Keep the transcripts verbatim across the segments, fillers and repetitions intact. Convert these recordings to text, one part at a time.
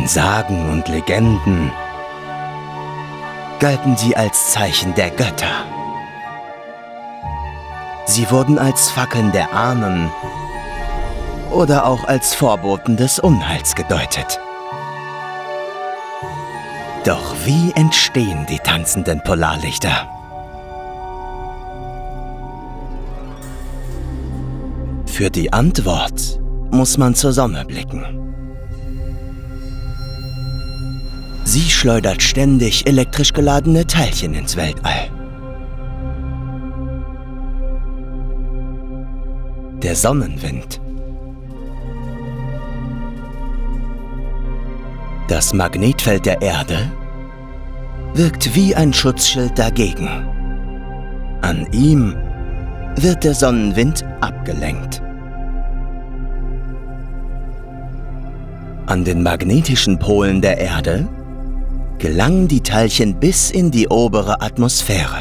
In Sagen und Legenden galten sie als Zeichen der Götter. Sie wurden als Fackeln der Ahnen oder auch als Vorboten des Unheils gedeutet. Doch wie entstehen die tanzenden Polarlichter? Für die Antwort muss man zur Sonne blicken. Sie schleudert ständig elektrisch geladene Teilchen ins Weltall. Der Sonnenwind. Das Magnetfeld der Erde wirkt wie ein Schutzschild dagegen. An ihm wird der Sonnenwind abgelenkt. An den magnetischen Polen der Erde gelangen die Teilchen bis in die obere Atmosphäre.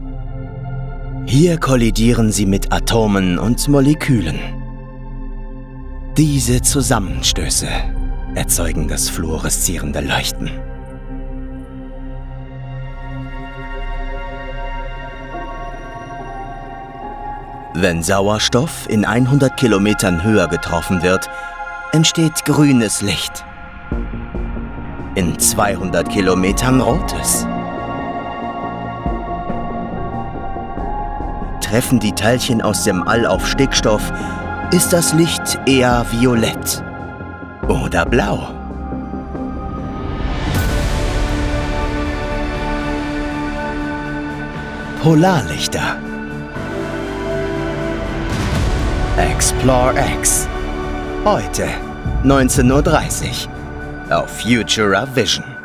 Hier kollidieren sie mit Atomen und Molekülen. Diese Zusammenstöße erzeugen das fluoreszierende Leuchten. Wenn Sauerstoff in hundert Kilometern Höhe getroffen wird, entsteht grünes Licht. In zweihundert Kilometern rotes. Treffen die Teilchen aus dem All auf Stickstoff, ist das Licht eher violett oder blau. Polarlichter. Explore X. Heute, neunzehn Uhr dreißig, auf Futura Vision.